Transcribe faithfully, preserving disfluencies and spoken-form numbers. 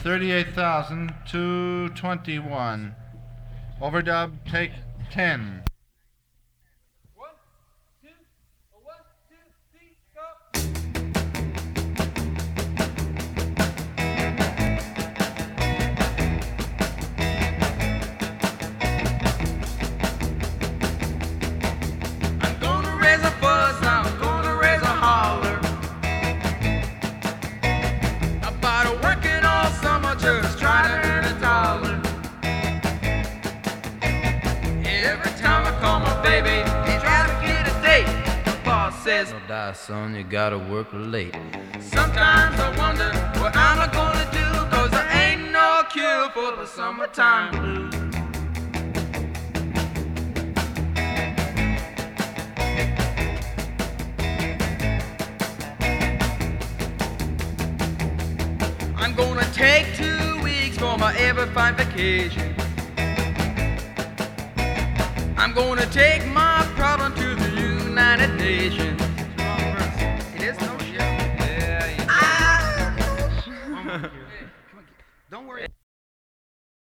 thirty-eight thousand two hundred twenty-one. Overdub, take ten. One, two, one, two, three, go. I'm gonna raise a fuss, I'm gonna raise a holler about working all summer just trying to earn a dollar. Every time I call my baby, he tries to get a date. The boss says, Don't die, son, you gotta work late. sometimes I wonder what I'm gonna do, cause there ain't no cure for the summertime blues. I'm gonna take two weeks for my ever fine vacation. I'm gonna take my problem to the United Nations. It is no shit. Yeah, Ah! Don't worry.